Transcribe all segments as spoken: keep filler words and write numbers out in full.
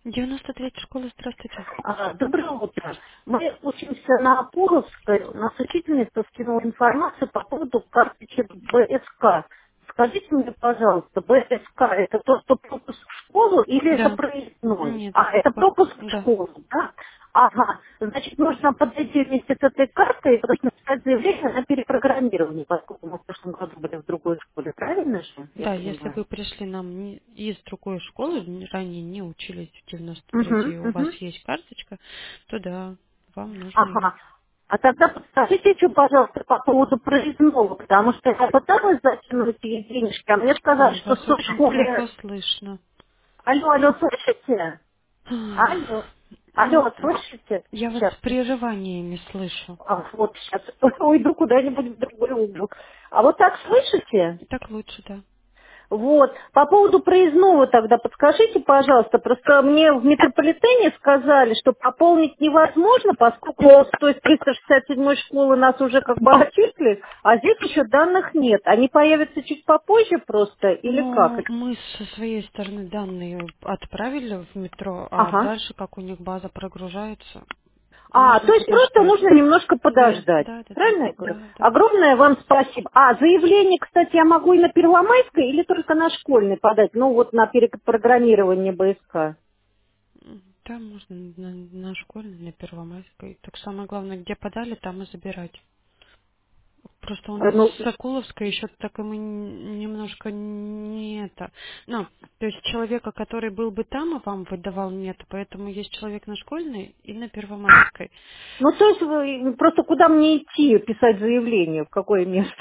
девяносто третья школа, здравствуйте. А, Доброе утро. Мы учимся на Апуровской. У нас учительница скинула информацию по поводу карточек БСК. Скажите мне, пожалуйста, БСК это то, что пропуск в школу или это Да. проездной? Нет, А, это по- пропуск в да. школу, да? Ага. Значит, нужно подойти вместе с этой картой и просто написать заявление на перепрограммирование, поскольку мы в прошлом году были в другой школе. Правильно же, я Да, если понимаю? вы пришли нам не- из другой школы, н- ранее не учились в девяносто третьей, Угу, у вас угу. есть карточка, то да, вам нужно ее. Ага. А тогда подскажите еще, пожалуйста, по поводу проездного, потому что я пыталась закинуть ей денежки, а мне сказали, Ой, что вас в той очень плохо школе... слышно. Алло, алло, слышите? Алло, Ну, алло, слышите? я вас Сейчас. с прерываниями слышу. А, вот сейчас уйду куда-нибудь в другой угол. А вот так слышите? Так лучше, да. Вот. По поводу проездного тогда подскажите, пожалуйста. Просто мне в метрополитене сказали, что пополнить невозможно, поскольку с той триста шестьдесят седьмой школы нас уже как бы отчислили, а здесь еще данных нет. Они появятся чуть попозже просто или как? Ну, мы со своей стороны данные отправили в метро, а Ага. дальше, как у них база прогружается, А, нужно то есть пока просто ждать. нужно немножко Да, подождать. да, да, да, Правильно я говорю? да, да. Огромное вам спасибо. А, заявление, кстати, я могу и на Первомайской или только на школьной подать? Ну, вот на перепрограммирование БСК. М, Да, можно на, на школьной, на Первомайской. Так самое главное, где подали, там и забирать. Просто у Э, нас Ну, Сокуловская еще так и мы н- немножко не это. Ну, то есть человека, который был бы там, а вам выдавал, нет. Поэтому есть человек на школьной и на Первомайской. Ну, то есть вы- просто куда мне идти писать заявление, в какое место?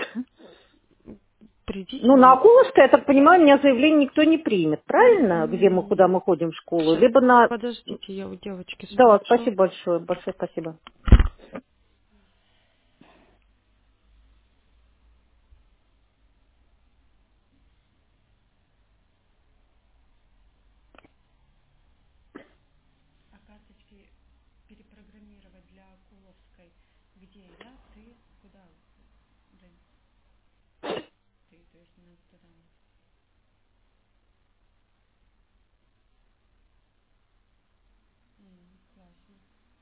Придите. Ну, на Акуловской, я так понимаю, меня заявление никто не примет, правильно? Где мы, куда мы ходим в школу? Сейчас, Либо на... подождите, я у девочки Да, спрошу. спасибо большое, большое спасибо. А карточки перепрограммировать для Акуловской, где я, ты, куда? Да, ты, то есть надо туда. М, классно.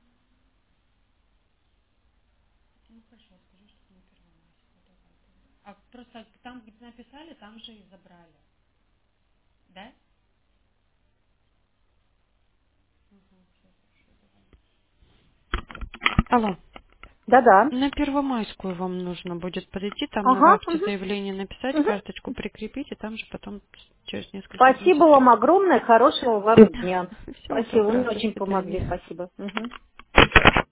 Ну хорошо, скажи, что на Первомайскую, давай тогда. А просто там, где написали, там же и забрали, да? Угу, все хорошо, давай. Алло. Да-да. На Первомайскую вам нужно будет подойти, там на Ага, вахте угу, заявление написать, угу. карточку прикрепить, и там же потом через несколько дней Спасибо забрать. вам огромное, хорошего вам дня. Всего Спасибо, вы мне доброго, до очень помогли, свидания. спасибо. Мгм.